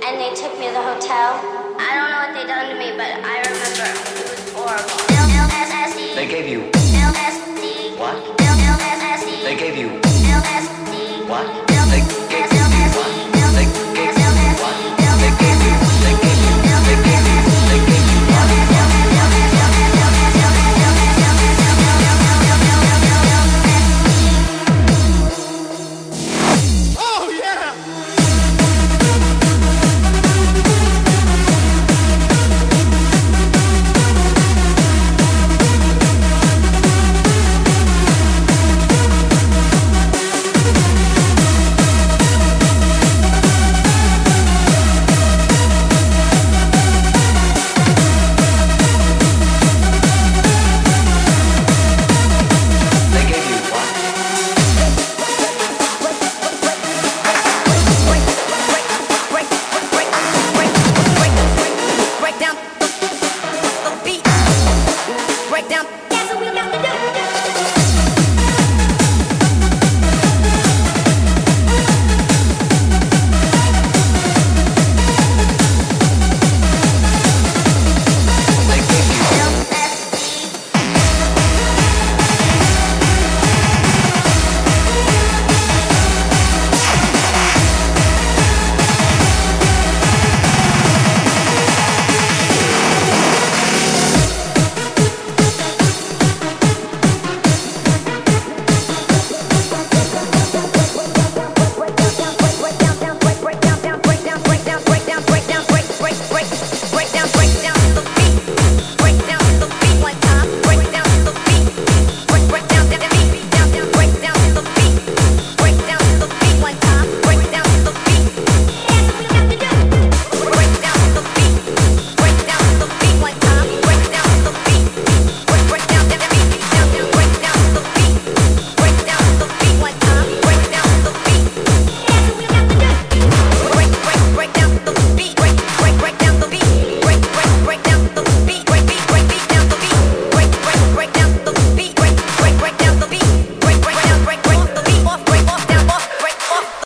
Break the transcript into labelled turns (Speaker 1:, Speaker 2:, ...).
Speaker 1: and they took me to the hotel. I don't know what they done to me, but I remember it was horrible. LSD.
Speaker 2: They gave you
Speaker 1: LSD.
Speaker 2: what?
Speaker 1: LSD.
Speaker 2: They gave you
Speaker 1: LSD.
Speaker 2: what?